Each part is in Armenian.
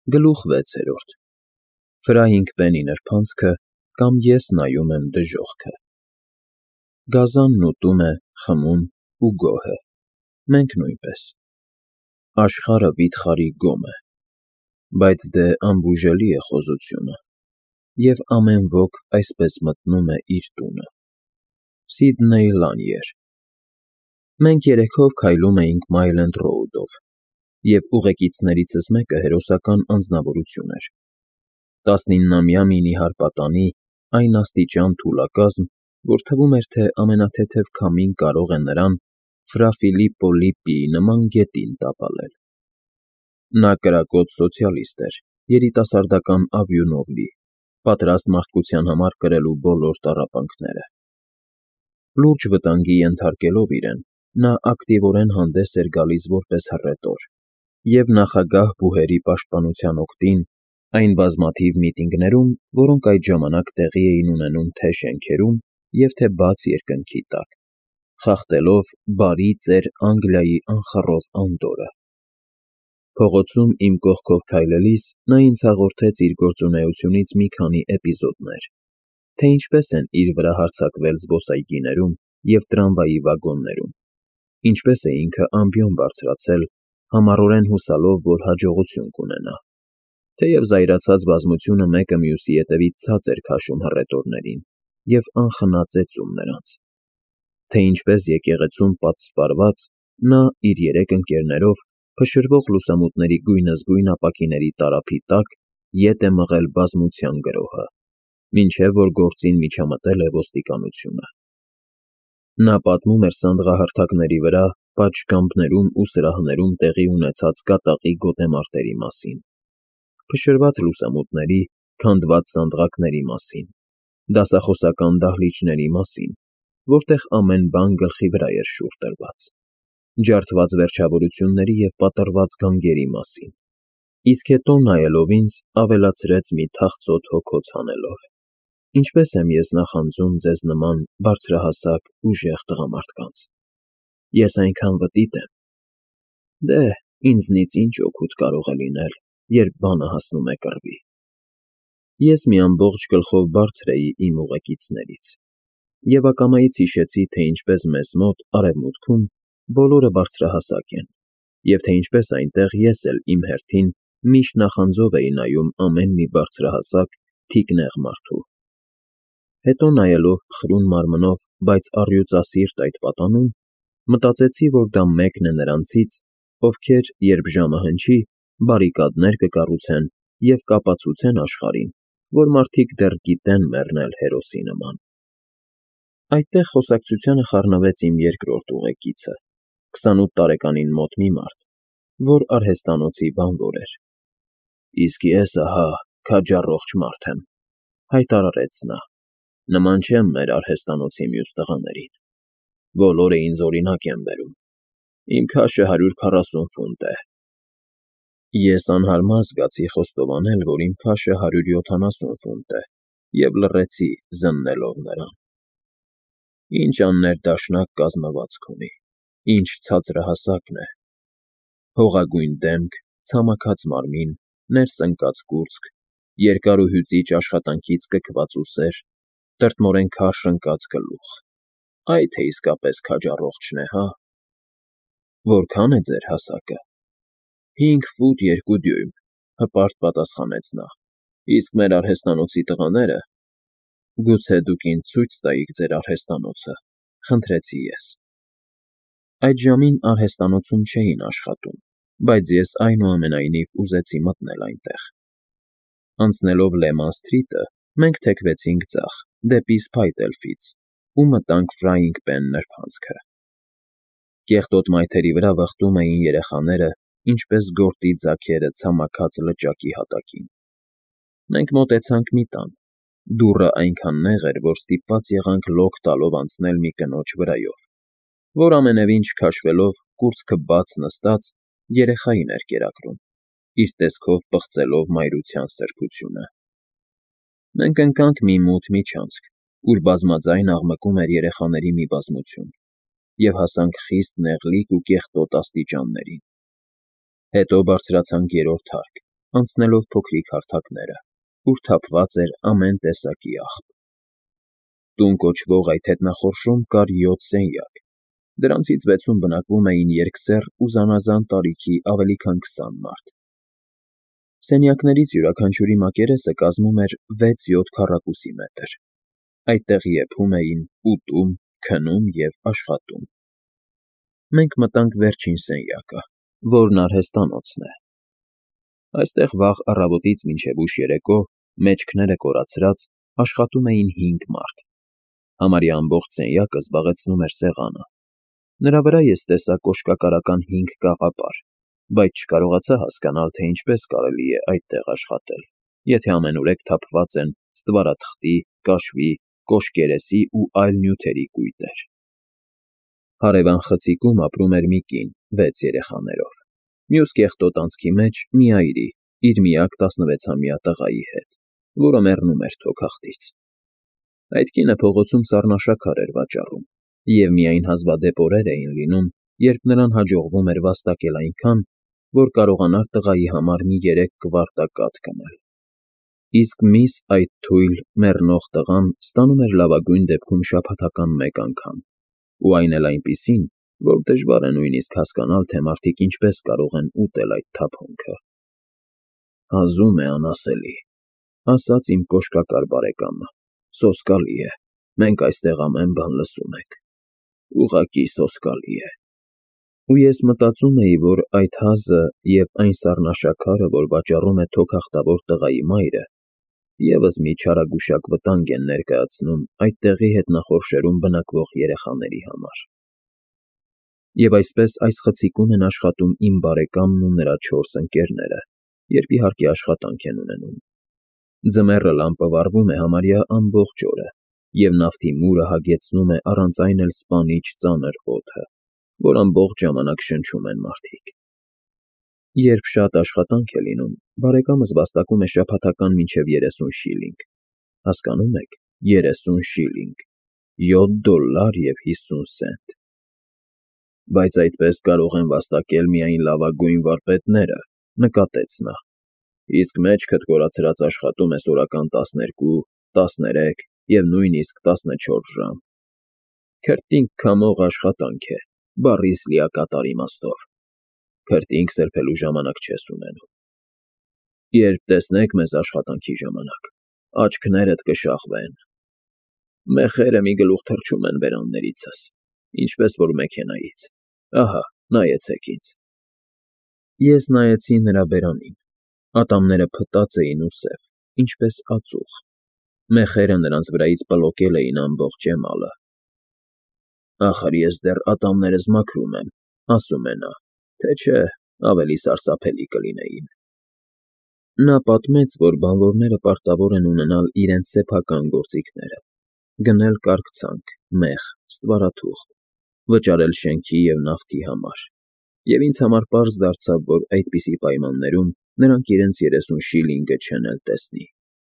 Գլուխ 6. Ֆրայինգ Պենի նրբանցքը կամ ես նայում եմ դժոխքը։ Գազանն ուտում է, խմում ու գոհ է, մենք նույնպես։ Աշխարհը վիթխարի գոմ է, բայց դե անբուժելի է խոզությունը, և ամեն ոք այսպես մտնում է իր տունը։ Սիդնեյ Լանիեր։ Մենք երեքով քայլում էինք Մայլենդ Ռոուդով, և ուղեկիցներիցս մեկը հերոսական անձնավորություն էր։ 19-ամյա մի նիհար պատանի, այն աստիճան թուլակազմ, որ թվում էր, թե ամենաթեթև քամին կարող է նրան Ֆրա Ֆիլիպպո Լիպպիի նման գետին տապալել։ Նա կրակոտ սոցիալիստ էր, երիտասարդական ավյունով լի, պատրաստ մարդկության համար կրելու բոլոր տառապանքները։ Լուրջ վտանգի ենթարկելով իրեն, նա ակտիվորեն հանդես էր գալիս որպես հռետոր, և նախագահ բուհերի պաշտպանության օգտին այն բազմաթիվ միտինգներում, որոնք այդ ժամանակ տեղի էին ունենում թե շենքերում և թե բաց երկնքի տակ, խախտելով բարի ծեր Անգլիայի անխռով անդորրը։ Փողոցում իմ կողքով քայլելիս նա ինձ հաղորդեց իր գործունեությունից մի քանի էպիզոդներ, թե ինչպես են իր վրա հարձակվել զբոսայգիներում և տրամվայի վագոններում, ինչպես է ինքը ամբիոն բարձրացել, համառորեն հուսալով, որ հաջողություն կունենա, թեև զայրացած բազմությունը մեկը մյուսի ետևից ցած էր քաշում հռետորներին և անխնա ծեծում նրանց, թե ինչպես եկեղեցում պատսպարված նա իր 3 ընկերներով փշրվող լուսամուտների գույնզգույն ապակիների տարափի տակ ետ է մղել բազմության գրոհը, մինչև որ գործին միջամտել է ոստիկանությունը։ Նա պատմում էր սանդղահարթակների վրա, պատշգամբներում ու սրահներում տեղի ունեցած կատաղի գոտեմարտերի մասին, փշրված լուսամուտների, քանդված սանդղակների մասին, դասախոսական դահլիճների մասին, որտեղ ամեն բան գլխի վրա էր շուռ տրված, ջարդված վերջավորությունների և պատռված գանգերի մասին, իսկ հետո նայելով ինձ, ավելացրեց մի թախծոտ հոգոց հանելով. Ինչպես եմ ես նախանձում ձեզ նման բարձրահասակ, ուժեղ տղամարդկանց։ Ես այնքան վտիտ եմ։ Դե, ինձնից ինչ օգուտ կարող է լինել, երբ բանը հասնում է կռվի։ Ես մի ամբողջ գլխով բարձր էի իմ ուղեկիցներից, և ակամայից հիշեցի, թե ինչպես մեզ մոտ, արևմուտքում, բոլորը բարձրահասակ են, և թե ինչպես այնտեղ ես էլ իմ հերթին միշտ նախանձով էի նայում ամեն մի բարձրահասակ, թիկնեղ մարդու։ Հետո նայելով խրուն մարմնով, բայց առյուծասիրտ այդ պատանուն, մտածեցի, որ դա մեկն է նրանցից, ովքեր, երբ ժամը հնչի, բարիկադներ կկառուցեն և կապացուցեն աշխարհին, որ մարդիկ դեռ գիտեն մեռնել հերոսի նման։ Այդտեղ խոսակցությանը խառնվեց իմ երկրորդ ուղեկիցը, 28 տարեկանին մոտ մի մարդ, որ արհեստանոցի բանվոր էր։ Իսկ ես, ահա, քաջառողջ մարդ եմ, հայտարարեց նա, նման չեմ մեր արհեստանոցի մյուս տղաներին, բոլորը ինձ օրինակ են բերում, իմ քաշը 140 ֆունտ է։ Ես անհարմար զգացի խոստովանել, որ իմ քաշը 170 ֆունտ է, և լռեցի, զննելով նրան։ Ինչ աններդաշնակ կազմվածք ունի, ինչ ցածրահասակն է, հողագույն դեմք, ցամաքած մարմին, ներս ընկած կուրծք, երկար ու հյուծիչ աշխատանքից կքված ուսեր, տրտմորեն քարշ ընկած գլուխ, այ թե իսկապես քաջառողջն է, հա։ Որքան է ձեր հասակը։ 5 ֆուտ 2 դյույմ, հպարտ պատասխանեց նա, իսկ մեր արհեստանոցի տղաները։ Գուցե դուք ինձ ցույց տայիք ձեր արհեստանոցը, խնդրեցի ես։ Այդ ժամին արհեստանոցում չէին աշխատում, բայց ես այնուամենայնիվ ուզեցի մտնել այնտեղ։ Անցնելով Լեման Սթրիթը, մենք թեքվեցինք ձախ, դեպի Սփայթ-Էլֆիլդս ու մտանք Ֆրայինգ Պեն նրբանցքը։ Կեղտոտ մայթերի վրա վխտում էին երեխաները, ինչպես գորտի ձագերը ցամաքած լճակի հատակին։ Մենք մոտեցանք մի տան, դուռը այնքան նեղ էր, որ ստիպված եղանք լոկ տալով անցնել մի կնոջ վրայով, որ ամենևին չքաշվելով, կուրծքը բաց նստած, երեխային էր կերակրում, իր տեսքով պղծելով մայրության սրբությունը։ Մենք ընկանք մի մութ միջանցք, ուր բազմաձայն աղմկում էր երեխաների մի բազմություն, և հասանք խիստ նեղլիկ ու կեղտոտ աստիճաններին։ Հետո բարձրացանք 3-րդ հարկ, անցնելով փոքրիկ հարթակները, ուր թափված էր ամեն տեսակի աղբ։ Տուն կոչվող այդ հետնախորշում կար 7 սենյակ, դրանցից 6-ում բնակվում էին երկսեռ ու զանազան տարիքի ավելի քան 20 մարդ։ Սենյակներից յուրաքանչյուրի մակերեսը կազմում էր 6-7 քառակուսի մետր։ Այդտեղ եփում էին, ուտում, քնում և աշխատում։ Մենք մտանք վերջին սենյակը, որն արհեստանոցն է։ Այստեղ վաղ առավոտից մինչև ուշ երեկո, մեջքները կորացրած, աշխատում էին 5 մարդ։ Համարյա ամբողջ սենյակը զբաղեցնում էր սեղանը։ Նրա վրա ես տեսա կոշկակարական 5 կաղապար, բայց չկարողացա հասկանալ, թե ինչպես կարելի է այդտեղ աշխատել, եթե ամենուրեք թափված են ստվարաթղթի, կաշվի, կոշկերեսի ու այլ նյութերի կույտեր։ Հարևան խցիկում ապրում էր մի կին 6 երեխաներով, մյուս կեղտոտ անցքի մեջ մի այրի իր միակ 16-ամյա տղայի հետ, որը մեռնում էր թոքախտից։ Այդ կինը փողոցում սառնաշաքար էր վաճառում, և միայն հազվադեպ օրեր էին լինում, երբ նրան հաջողվում էր վաստակել այնքան, որ կարողանար տղայի համար մի 3 կվարտակատ գնել։ Իսկ միս այդ թույլ, մեռնող տղան ստանում էր լավագույն դեպքում շաբաթական 1 անգամ, ու այն էլ այնպիսին, որ դժվար է նույնիսկ հասկանալ, թե մարդիկ ինչպես կարող են ուտել այդ թափոնքը։ «Հազում է անասելի», ասաց իմ կոշկակար բարեկամը, «սոսկալի է, մենք այստեղ ամեն բան լսում ենք, ուղղակի սոսկալի է»։ Ու ես մտածում էի, որ այդ հազը և այն սառնաշաքարը, որ վաճառում է թոքախտավոր տղայի մայրը, ևս մի չարագուշակ վտանգ են ներկայացնում այդտեղի հետնախորշերում բնակվող երեխաների համար։ Եվ այսպես այս խցիկում են աշխատում իմ բարեկամն ու նրա 4 ընկերները, երբ իհարկե աշխատանք են ունենում։ Ձմեռը լամպը վառվում է համարյա ամբողջ օրը, և նավթի մուրը հագեցնում է առանց այն էլ սպանիչ ծանր օդը, որ ամբողջ ժամանակ շնչում են մարդիկ։ Երբ շատ աշխատանք է լինում, բարեկամս վաստակում է շաբաթական մինչև 30 շիլինգ, հասկանում եք, 30 շիլինգ, $7.50։ Բայց այդպես կարող են վաստակել միայն լավագույն վարպետները, նկատեց նա, իսկ մեջքդ կորացրած աշխատում ես օրական 12, 13 և նույնիսկ 14 ժամ։ Քրտինք քամող աշխատանք է, բառիս լիակատար իմաստով։ Քրտինք սրբելու ժամանակ չես ունենում։ Երբ տեսնեք մեզ աշխատանքի ժամանակ, աչքներդ կշաղվեն։ Մեխերը մի գլուխ թռչում են բերաններիցս, ինչպես որ մեքենայից։ Ահա, նայեցեք ինձ։ Ես նայեցի նրա բերանին։ Ատամները փտած էին ու սև, ինչպես ածուխ։ Մեխերը նրանց վրայից պլոկել էին ամբողջ էմալը։ Ախր ես դեռ ատամներս մաքրում եմ, ասում է նա, թե չէ, ավելի սարսափելի կլինեին։ Նա պատմեց, որ բանվորները պարտավոր են ունենալ իրենց սեփական գործիքները, գնել կարգցանք, մեխ, ստվարաթուղթ, վճարել շենքի և նավթի համար, և ինձ համար պարզ դարձավ, որ այդպիսի պայմաններում նրանք իրենց 30 շիլինգը չեն էլ տեսնի։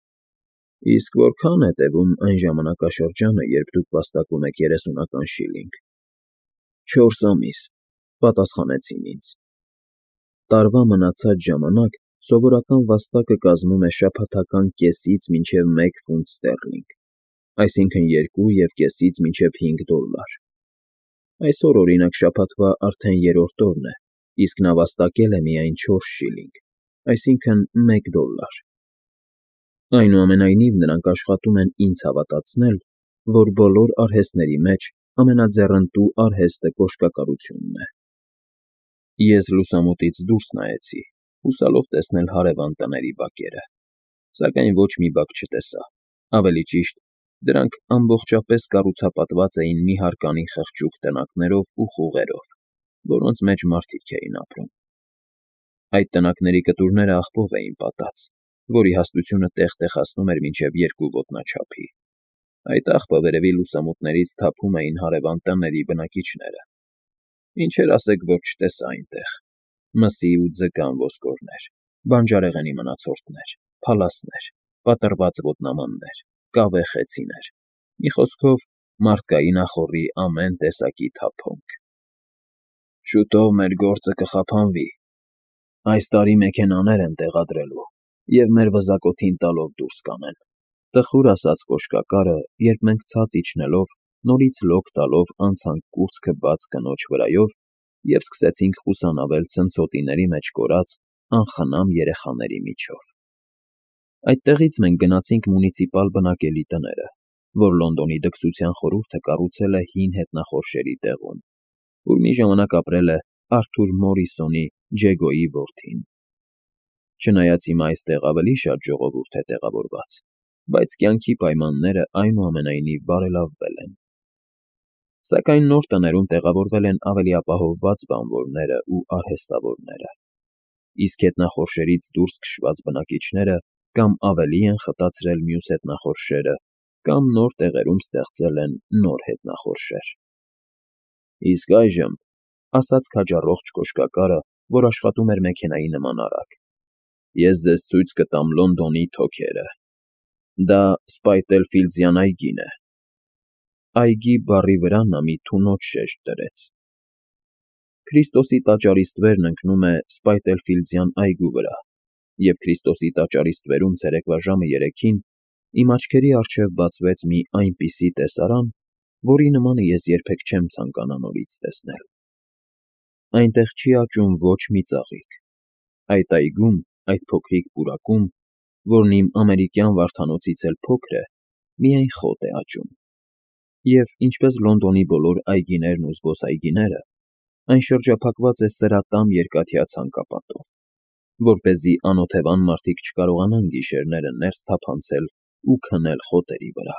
Իսկ որքա՞ն է տևում այն ժամանակաշրջանը, երբ դուք վաստակում եք 30-ական շիլինգ։ 4 ամիս, պատասխանեցին ինձ։ Տարվա մնացած ժամանակ սովորական վաստակը կազմում է շաբաթական կեսից մինչև 1 ֆունտ ստերլինգ, այսինքն 2.5-ից մինչև $5։ Այսօր, օրինակ, շաբաթվա արդեն 3-րդ օրն է, իսկ նա վաստակել է միայն 4 շիլինգ, այսինքն $1։ Այնուամենայնիվ նրանք աշխատում են ինձ հավատացնել, որ բոլոր արհեստների մեջ ամենաձեռնտու արհեստը կոշկակարությունն է։ Ես լուսամուտից դուրս նայեցի, հուսալով տեսնել հարևան տների բակերը, սակայն ոչ մի բակ չտեսա, ավելի ճիշտ, դրանք ամբողջապես կառուցապատված էին մի հարկանի խղճուկ տնակներով ու խուղերով, որոնց մեջ մարդիկ էին ապրում։ Այդ տնակների կտուրները աղբով էին պատած, որի հաստությունը տեղ-տեղ հասնում էր մինչև 2 ոտնաչափի։ Այդ աղբը վերևի լուսամուտներից թափում էին հարևան տների բնակիչները։ Ինչեր ասեք, որ չտեսա այնտեղ. մսի ու ձկան ոսկորներ, բանջարեղենի մնացորդներ, փալասներ, պատռված ոտնամաններ, կավե խեցիներ, մի խոսքով, մարդկային ախոռի ամեն տեսակի թափոնք։ Շուտով մեր գործը կխափանվի, Այս տարի մեքենաներ են տեղադրելու և մեր վզակոթին տալով դուրս կանեն, տխուր ասաց կոշկակարը, երբ մենք ցած իջնելով, նորից լոկ տալով անցանք կուրծքը բաց կնոջ վրայով և սկսեցինք խուսանավել ցնցոտիների մեջ կորած անխնամ երեխաների միջով։ Այդտեղից մենք գնացինք մունիցիպալ բնակելի տները, որ Լոնդոնի դքսության խորհուրդը կառուցել է հին հետնախորշերի տեղում, ուր մի ժամանակ ապրել է Արթուր Մորիսոնի Ջեգոյի որդին։ Չնայած հիմա այստեղ ավելի շատ ժողովուրդ է տեղավորված, բայց կյանքի պայմանները այնուամենայնիվ բարելավվել են։ Սակայն նոր տներում տեղավորվել են ավելի ապահովված բանվորները ու արհեստավորները, իսկ հետնախորշերից դուրս քշված բնակիչները կամ ավելի են խտացրել մյուս հետնախորշերը, կամ նոր տեղերում ստեղծել են նոր հետնախորշեր։ Իսկ այժմ, ասաց քաջառողջ կոշկակարը, որ աշխատում էր մեքենայի նման արագ, ես ձեզ ցույց կտամ Լոնդոնի թոքերը։ Դա Սպայտերֆիլդզյան այգին է։ Այգի բառի վրա նա մի թունոց շեշտ դրեց։ Քրիստոսի տաճարի ստվերն ընկնում է Սպայտերֆիլդզյան այգու վրա, և Քրիստոսի տաճարի ստվերում ցերեկվա ժամը 3-ին իմ աչքերի առջև բացվեց մի այնպիսի տեսարան, որի նմանը ես երբեք չեմ ցանկանա նորից տեսնել։ Այնտեղ չի աճում ոչ մի ծաղիկ։ Այդ այգում, այդ փոքրիկ պուրակում, որն իմ ամերիկյան վարդանոցից էլ փոքր է, միայն խոտ է աճում։ Եվ, ինչպես Լոնդոնի բոլոր այգիներն ու զբոսայգիները, այն շրջափակված է սրատամ երկաթյա ցանկապատով, որպեսզի անօթևան մարդիկ չկարողանան գիշերները ներս թափանցել ու քնել խոտերի վրա։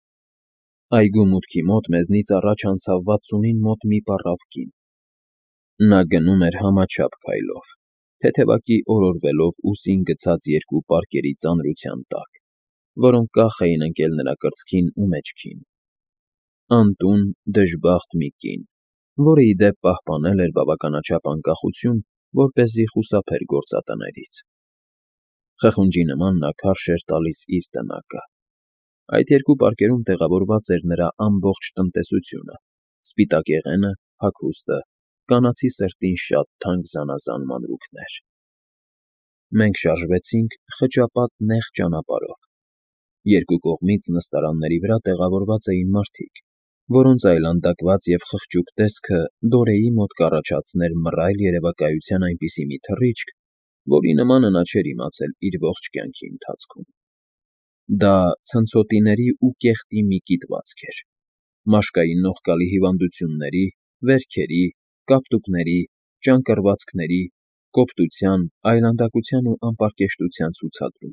Այգու մուտքի մոտ մեզնից առաջ անցավ 60-ին մոտ մի պառավ կին։ Նա գնում էր համաչափ քայլով, թեթևակի օրորվելով ուսին գցած երկու պարկերի ծանրության տակ, որոնք կախ էին ընկել նրա կրծքին ու մեջքին։ Անտուն, դժբախտ մի կին, որը ի դեպ պահպանել էր բավականաչափ անկախություն, որպեսզի խուսափեր գործատներից։ Խխունջի նման նա քարշ էր տալիս իր տնակը։ Այդ երկու պարկերում տեղավորված էր նրա ամբողջ տնտեսությունը՝ սպիտակեղենը, հագուստը, կանացի սրտին շատ թանկ զանազան մանրուքներ։ Մենք շարժվեցինք խճապատ նեղ ճանապարհով։ Երկու կողմից նստարանների վրա տեղավորված էին մարդիկ, որոնց այլանդակված և խղճուկ տեսքը Դորեի մոտ կառաջացներ մռայլ երևակայության այնպիսի մի թռիչք, որի նմանը նա չէր իմացել իր ողջ կյանքի ընթացքում։ Դա ցնցոտիների ու կեղտի մի կիտվածք էր, մաշկային նողկալի հիվանդությունների, վերքերի, կապտուկների, ճանկռվածքների, կոպտության, այլանդակության ու անպարկեշտության ցուցադրում։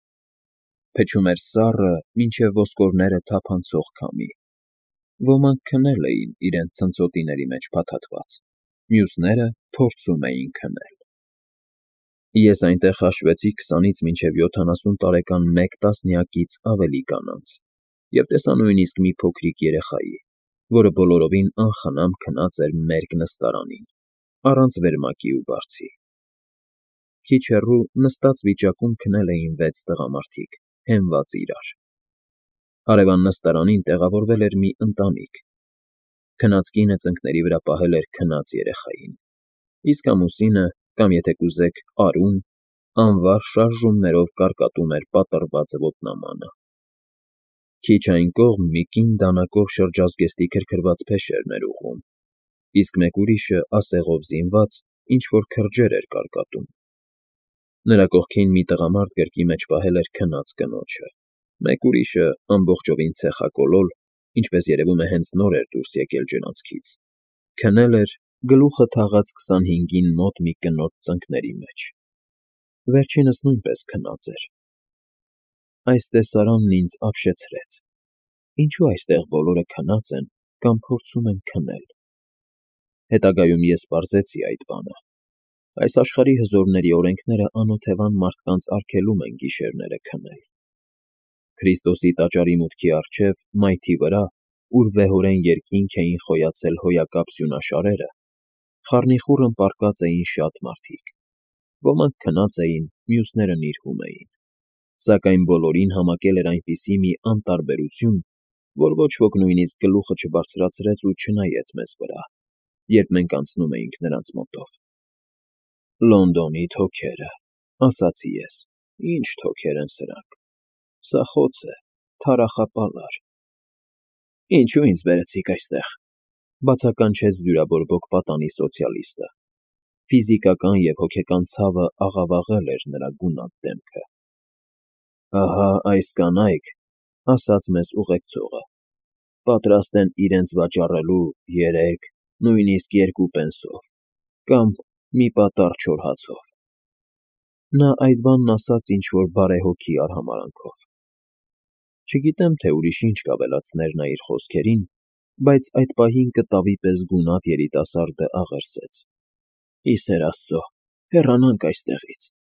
Փչում էր սառը, մինչև ոսկորները թափանցող քամի։ Ոմանք քնել էին իրենց ցնցոտիների մեջ փաթաթված, մյուսները փորձում էին քնել։ Ես այնտեղ հաշվեցի 20-ից մինչև 70 տարեկան մեկ տասնյակից ավելի կանանց և տեսա նույնիսկ մի փոքրիկ երեխայի, որը բոլորովին անխնամ քնած էր մերկ նստարանին, առանց վերմակի ու բարձի։ Քիչ հեռու նստած վիճակում քնել էին 6 տղամարդիկ, հենված իրար։ Հարևան նստարանին տեղավորվել էր մի ընտանիք։ Քնած կինը ծնկների վրա պահել էր քնած երեխային, իսկ ամուսինը, կամ եթե կուզեք արուն, անվար շարժումներով կարկատում էր պատռված ոտնամանը։ Քիչ այն կողմ մի կին դանակով շրջազգեստի քրքրված փեշերն էր ուղղում, իսկ մեկ ուրիշը ասեղով զինված ինչ֊որ քրջեր էր կարկատում։ Նրա կողքին մի տղամարդ գրկի մեջ պահել էր քնած կնոջը, մեկ ուրիշը, ամբողջովին ցեխակոլոլ, ինչպես երևում է հենց նոր էր դուրս եկել ջրանցքից, քնել էր գլուխը թաղած 25-ին մոտ մի կնոջ ծնկների մեջ։ Վերջինս նույնպես քնած էր։ Այս տեսարանն ինձ ապշեցրեց։ Ինչու այստեղ բոլորը քնած են կամ փորձում են քնել։ Հետագայում ես պարզեցի այդ բանը։ Այս աշխարհի հզորների օրենքները անօթևան մարդկանց արգելում են գիշերները քնել։ Քրիստոսի տաճարի մուտքի առջև, մայթի վրա, ուր վեհորեն երկինք էին խոյացել հոյակապ սյունաշարերը, խառնիխուռն պառկած էին շատ մարդիկ։ Ոմանք քնած էին, մյուսները նիրհում էին։ Սակայն բոլորին համակել էր այնպիսի մի անտարբերություն, որ ոչ ոք նույնիսկ գլուխը չբարձրացրեց ու չնայեց մեզ վրա, երբ մենք անցնում էինք նրանց մոտով։ Լոնդոնի թոքերը, ասացի ես, ինչ թոքեր են սրանք, սա խոց է, թարախապալար։ Ինչու ինձ բերեցիք այստեղ, բացականչեց դյուրաբորբոք պատանի սոցիալիստը։ Ֆիզիկական և հոգեկան ցավը աղավաղել էր նրա գունատ դեմքը։ Ահա այս կանայք, ասաց մեզ ուղեկցողը, պատրաստ են իրենց վաճառելու 3, նույնիսկ 2 պենսով, կամ մի պատառ չոր հացով։ Նա այդ բանն ասաց ինչ-որ բարեհոգի արհամարհանքով։ Չգիտեմ, թե ուրիշ ինչ կավելացներ նա իր խոսքերին, բայց այդ պահին կտավի պես գունատ երիտասարդը աղերսեց. «Ի սեր Աստծո, հեռանանք այստեղից»։